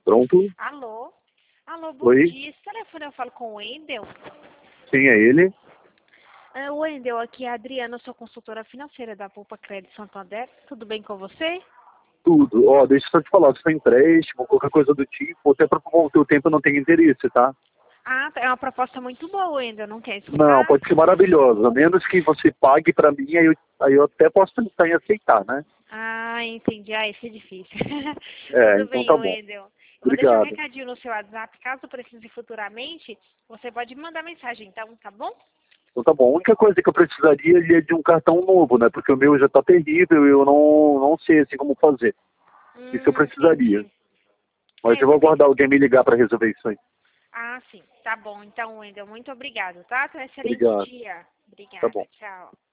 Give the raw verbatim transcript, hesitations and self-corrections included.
Pronto? Alô? Alô, bom Oi? dia. Esse telefone eu falo com o Wendel? Sim, é ele? Ah, Wendel, aqui é a Adriana, eu sou consultora financeira da Poupa Crédito Santander. Tudo bem com você? Tudo. Ó, deixa eu só te falar, se for empréstimo, qualquer coisa do tipo, até para o teu tempo eu não tenho interesse, tá? Ah, é uma proposta muito boa, Wendel. Não quer Não, escutar? pode ser maravilhosa. A menos que você pague para mim, aí eu, aí eu até posso pensar em aceitar, né? Ah, entendi. Ah, isso é difícil. É, Tudo então bem, tá bom. Wendel. Vou deixar um Obrigado. recadinho no seu WhatsApp. Caso precise futuramente, você pode me mandar mensagem, então, tá bom? Então tá bom. A única coisa que eu precisaria é de um cartão novo, né? Porque o meu já tá terrível e eu não, não sei assim como fazer. Isso eu Hum, precisaria. entendi. Mas É, eu vou depende. aguardar alguém me ligar para resolver isso aí. Ah, sim. Tá bom. Então, Wendel, muito obrigado, tá? Tenha um excelente Obrigado. dia. Tá Obrigada. bom. Tchau.